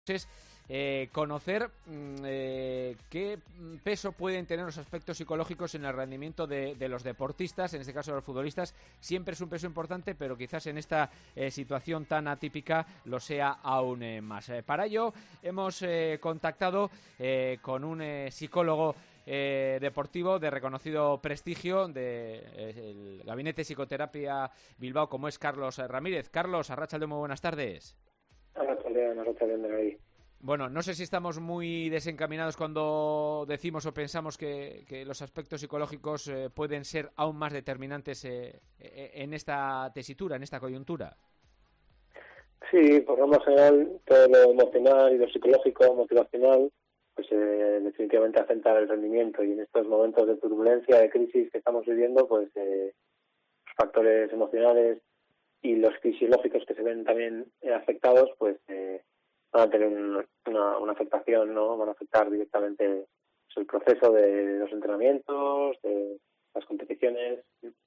es conocer qué peso pueden tener los aspectos psicológicos en el rendimiento de los deportistas, en este caso de los futbolistas. Siempre es un peso importante, pero quizás en esta situación tan atípica lo sea aún más. Para ello hemos contactado con un psicólogo deportivo de reconocido prestigio del Gabinete de Psicoterapia Bilbao, como es Carlos Ramírez. Carlos, arratsaldeon, muy buenas tardes. Arratsaldeon de ahí. Bueno, no sé si estamos muy desencaminados cuando decimos o pensamos que los aspectos psicológicos pueden ser aún más determinantes en esta tesitura, en esta coyuntura. Sí, por lo más general, todo lo emocional y lo psicológico, motivacional, pues definitivamente afecta al rendimiento, y en estos momentos de turbulencia, de crisis que estamos viviendo, pues los factores emocionales y los fisiológicos que se ven también afectados, pues van a tener una afectación, ¿no? Van a afectar directamente el proceso de los entrenamientos, de las competiciones.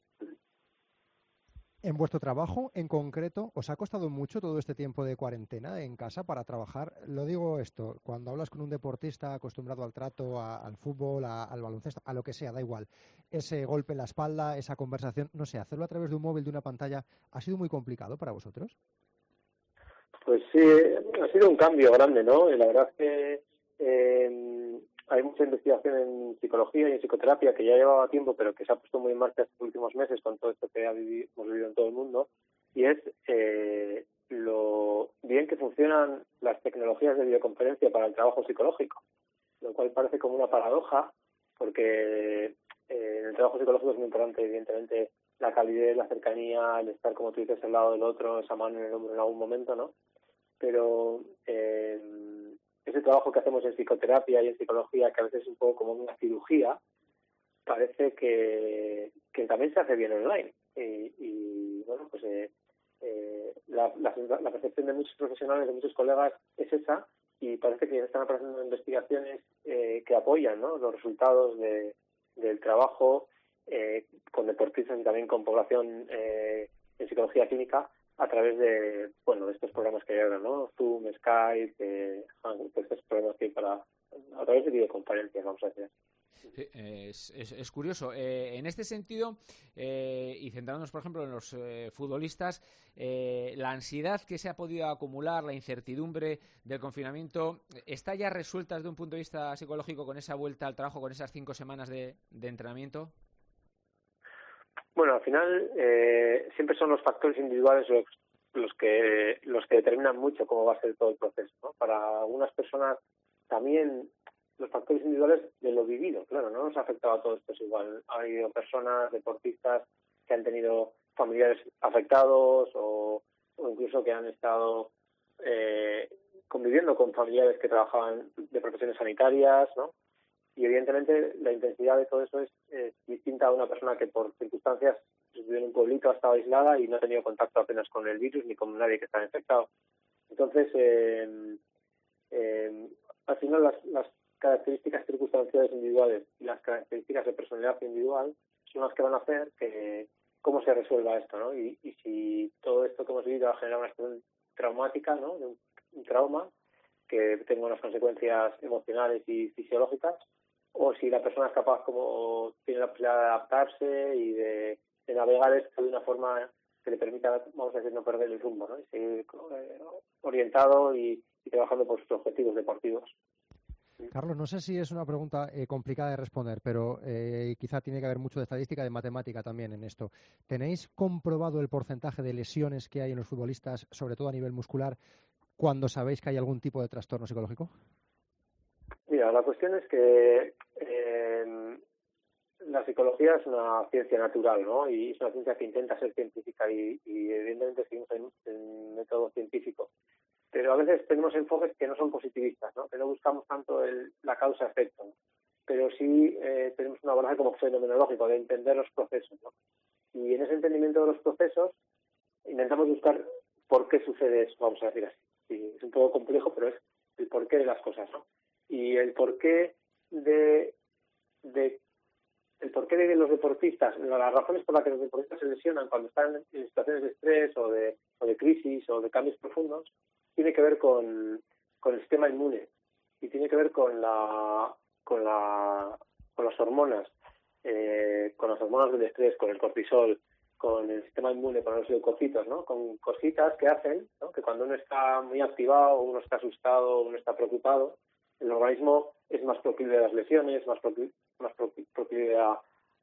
En vuestro trabajo, en concreto, ¿os ha costado mucho todo este tiempo de cuarentena en casa para trabajar? Lo digo esto, cuando hablas con un deportista acostumbrado al trato, al fútbol, al baloncesto, a lo que sea, da igual, ese golpe en la espalda, esa conversación, no sé, hacerlo a través de un móvil, de una pantalla, ¿ha sido muy complicado para vosotros? Pues sí, ha sido un cambio grande, ¿no? Y la verdad es que hay mucha investigación en psicología y en psicoterapia que ya llevaba tiempo, pero que se ha puesto muy en marcha estos últimos meses con todo esto que hemos vivido en todo el mundo, y es lo bien que funcionan las tecnologías de videoconferencia para el trabajo psicológico, lo cual parece como una paradoja, porque en el trabajo psicológico es muy importante, evidentemente, la calidez, la cercanía, el estar, como tú dices, al lado del otro, esa mano en el hombro en algún momento, ¿no? Pero ese trabajo que hacemos en psicoterapia y en psicología, que a veces es un poco como una cirugía, parece que también se hace bien online. Y bueno, pues la percepción de muchos profesionales, de muchos colegas, es esa, y parece que están apareciendo investigaciones que apoyan, ¿no?, los resultados del trabajo con deportistas y también con población en psicología clínica, a través de estos programas que hay ahora, ¿no? Zoom, Skype, estos programas que hay a través de videoconferencias, vamos a decir. Es curioso. En este sentido, y centrándonos, por ejemplo, en los futbolistas, la ansiedad que se ha podido acumular, la incertidumbre del confinamiento, ¿está ya resuelta desde un punto de vista psicológico con esa vuelta al trabajo, con esas 5 semanas de entrenamiento? Bueno, al final siempre son los factores individuales los que determinan mucho cómo va a ser todo el proceso, ¿no? Para algunas personas también los factores individuales de lo vivido, claro, no nos ha afectado a todos esto igual. Ha habido personas, deportistas, que han tenido familiares afectados o incluso que han estado conviviendo con familiares que trabajaban de profesiones sanitarias, ¿no? Y evidentemente la intensidad de todo eso es distinta a una persona que por circunstancias vive en un pueblito, ha estado aislada y no ha tenido contacto apenas con el virus ni con nadie que está infectado. Entonces, al final las características circunstanciales individuales y las características de personalidad individual son las que van a hacer que cómo se resuelva esto, ¿no? Y si todo esto que hemos vivido ha generado una situación traumática, ¿no?, de un trauma que tenga unas consecuencias emocionales y fisiológicas, o si la persona es capaz, como tiene la posibilidad de adaptarse y de navegar esto de una forma que le permita, vamos a decir, no perder el rumbo, ¿no?, y seguir orientado y trabajando por sus objetivos deportivos. Carlos, no sé si es una pregunta complicada de responder, pero quizá tiene que haber mucho de estadística y de matemática también en esto. ¿Tenéis comprobado el porcentaje de lesiones que hay en los futbolistas, sobre todo a nivel muscular, cuando sabéis que hay algún tipo de trastorno psicológico? Mira, la cuestión es que la psicología es una ciencia natural, ¿no? Y es una ciencia que intenta ser científica y evidentemente seguimos en método científico. Pero a veces tenemos enfoques que no son positivistas, ¿no?, que no buscamos tanto la causa-efecto, ¿no? Pero sí tenemos un abordaje como fenomenológico, de entender los procesos, ¿no? Y en ese entendimiento de los procesos intentamos buscar por qué sucede eso, vamos a decir así. Sí, es un poco complejo, pero es el porqué de las cosas, ¿no? Y el porqué de los deportistas, las razones por las que los deportistas se lesionan cuando están en situaciones de estrés o de crisis o de cambios profundos, tiene que ver con con el sistema inmune y tiene que ver con las hormonas, con las hormonas del estrés, con el cortisol, con el sistema inmune, con los leucocitos, ¿no? Con cositas que hacen, ¿no? Que cuando uno está muy activado, uno está asustado, uno está preocupado, el organismo es más proclive a las lesiones, más proclive a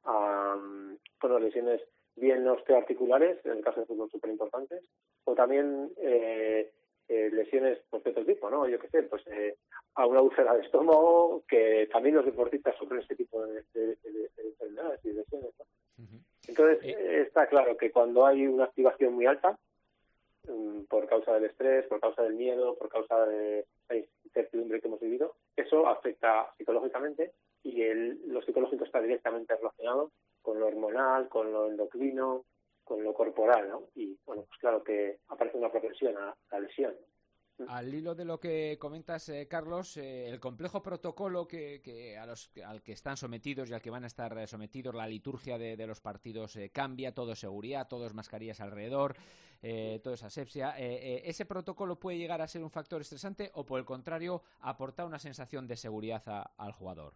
lesiones bien osteoarticulares, en el caso del fútbol súper importantes, o también lesiones pues, de otro tipo, ¿no? Yo qué sé, pues a una úlcera de estómago, que también los deportistas sufren este tipo de enfermedades y lesiones, ¿no? Entonces, está claro que cuando hay una activación muy alta, por causa del estrés, por causa del miedo, por causa de la incertidumbre que hemos vivido, eso afecta psicológicamente y lo psicológico está directamente relacionado con lo hormonal, con lo endocrino, con lo corporal, ¿no? Y, bueno, pues claro que aparece una propensión a la lesión. Al hilo de lo que comentas, Carlos, el complejo protocolo al que están sometidos y al que van a estar sometidos, la liturgia de los partidos cambia, todo es seguridad, todo es mascarillas alrededor, todo es asepsia. ¿Ese protocolo puede llegar a ser un factor estresante o, por el contrario, aportar una sensación de seguridad al jugador?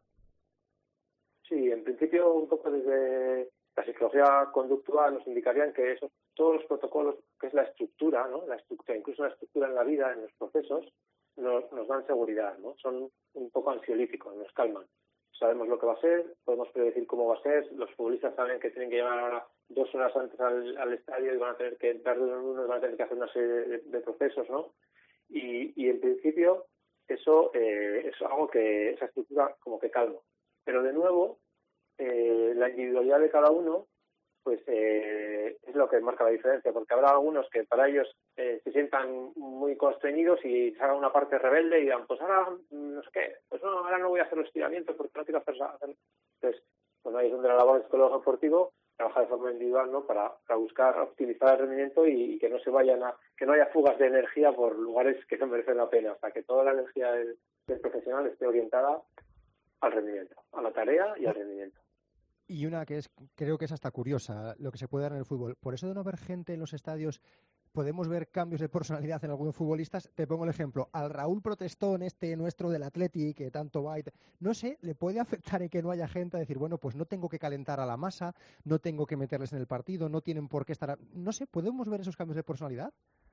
Sí, en principio, un poco desde la psicología conductual nos indicarían que todos los protocolos, que es la estructura, ¿no? La estructura, incluso la estructura en la vida, en los procesos, nos dan seguridad, ¿no? Son un poco ansiolíticos, nos calman. Sabemos lo que va a ser, podemos predecir cómo va a ser, los futbolistas saben que tienen que llegar ahora 2 horas antes al estadio y van a tener que entrar de uno en uno y van a tener que hacer una serie de procesos, ¿no? Y en principio eso es algo que esa estructura como que calma. Pero de nuevo, la individualidad de cada uno pues es lo que marca la diferencia, porque habrá algunos que para ellos se sientan muy constreñidos y se hagan una parte rebelde y digan, pues ahora no sé qué, pues no, ahora no voy a hacer los estiramientos porque no quiero hacer. Entonces, bueno, ahí es donde la labor del psicólogo deportivo trabaja de forma individual, ¿no? Para buscar optimizar el rendimiento y que no se que no haya fugas de energía por lugares que no merecen la pena, hasta que toda la energía del profesional esté orientada al rendimiento, a la tarea y al rendimiento. Y una que creo que es hasta curiosa, lo que se puede dar en el fútbol. Por eso de no haber gente en los estadios, podemos ver cambios de personalidad en algunos futbolistas. Te pongo el ejemplo, al Raúl Protestón, nuestro del Athletic, que tanto va, no sé, ¿le puede afectar en que no haya gente a decir, bueno, pues no tengo que calentar a la masa, no tengo que meterles en el partido, no tienen por qué estar... No sé, ¿podemos ver esos cambios de personalidad?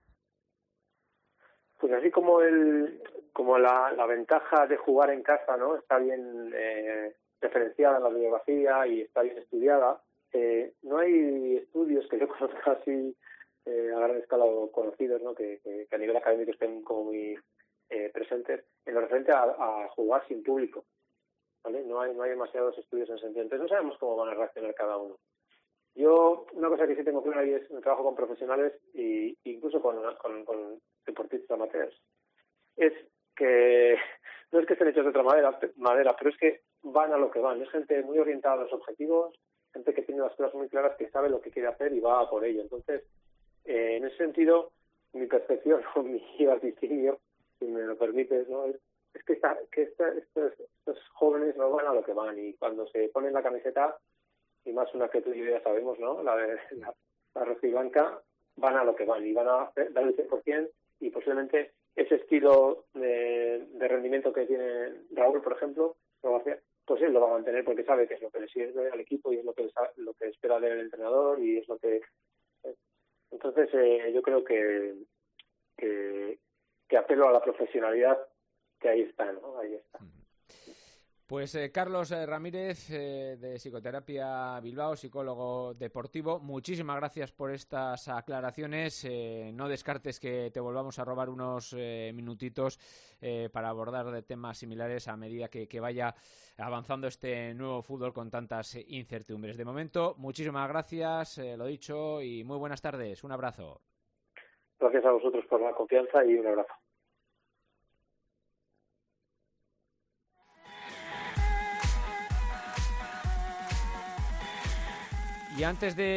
Pues así como la ventaja de jugar en casa, ¿no? Está bien referenciada en la bibliografía y está bien estudiada. No hay estudios que yo conozca así a gran escala o conocidos, ¿no? Que a nivel académico estén como muy presentes en lo referente a jugar sin público, ¿vale? No hay demasiados estudios en ese sentido. Entonces no sabemos cómo van a reaccionar cada uno. Yo, una cosa que sí tengo clara y es un trabajo con profesionales e incluso con deportistas amateurs, es que no es que estén hechos de otra manera, pero es que van a lo que van. Es gente muy orientada a los objetivos, gente que tiene las cosas muy claras, que sabe lo que quiere hacer y va a por ello. Entonces, en ese sentido, mi percepción o mi vaticinio, si me lo permites, ¿no? es que estos jóvenes no van a lo que van, y cuando se ponen la camiseta, y más una que tú y yo ya sabemos, ¿no? La rojiblanca, van a lo que van y van a dar el 100%, y posiblemente ese estilo de rendimiento que tiene Raúl, por ejemplo, pues él lo va a mantener porque sabe que es lo que le sirve al equipo y es lo que espera del entrenador y es lo que... Entonces yo creo que apelo a la profesionalidad, que ahí está, ¿no? Ahí está. Pues Carlos Ramírez, de Psicoterapia Bilbao, psicólogo deportivo, muchísimas gracias por estas aclaraciones. No descartes que te volvamos a robar unos minutitos para abordar de temas similares a medida que vaya avanzando este nuevo fútbol con tantas incertidumbres. De momento, muchísimas gracias, lo dicho, y muy buenas tardes. Un abrazo. Gracias a vosotros por la confianza y un abrazo. Y antes de